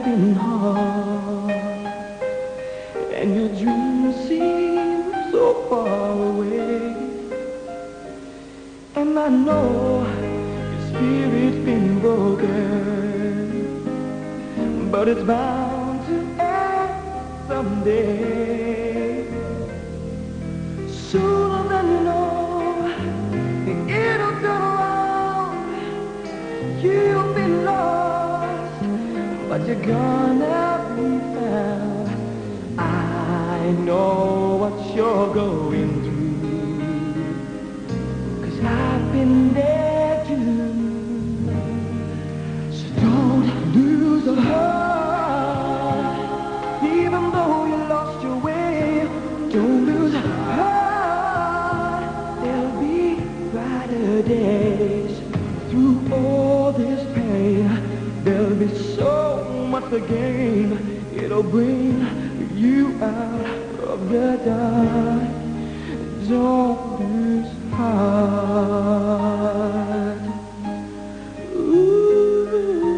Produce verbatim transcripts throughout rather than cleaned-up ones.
been hard, and your dreams seem so far away. And I know your spirit's been broken, but it's bound to end someday. Sooner than you know, it'll turn around. You've been lost, but you're gonna be found. I know what you're going through, 'cause I've been there too. So don't lose the heart, even though you lost your way. Don't lose the heart, there'll be brighter days. Through all this pain, there'll be so much to gain. It'll bring you out of the dark. Don't lose heart. Ooh.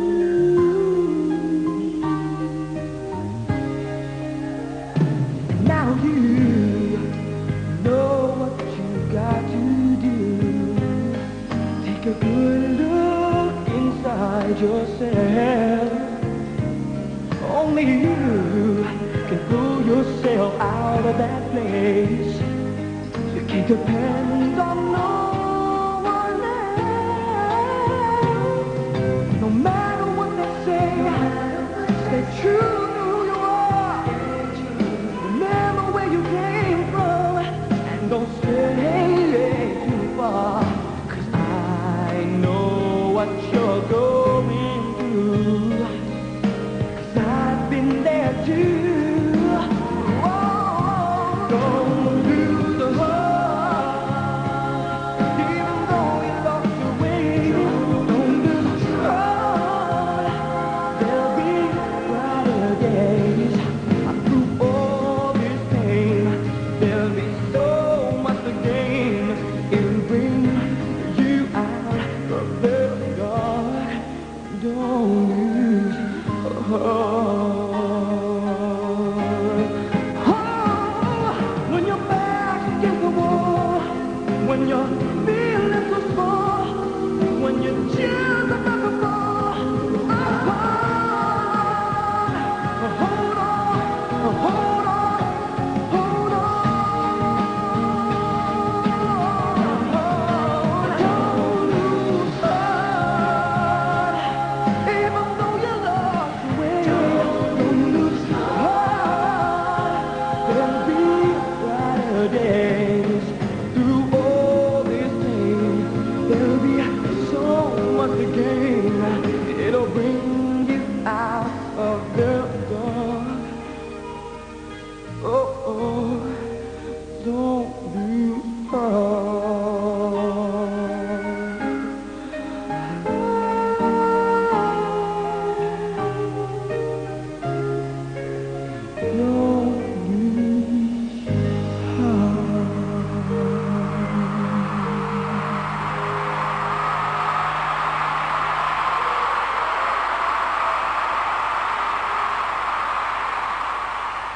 Now you know what you got to do. Take a good look inside yourself. Only you can pull yourself out of that place. You can't depend on no one else. No matter what they say, stay true to who you are. Remember where you came from, and don't stray too far. 'Cause I know what you're going through, 'cause I've been there too. Don't lose the heart, even though you lost your way. Don't lose the heart, there'll be brighter days. Through all this pain, there'll be so much to gain. It'll bring you out of the dark. Don't lose the heart.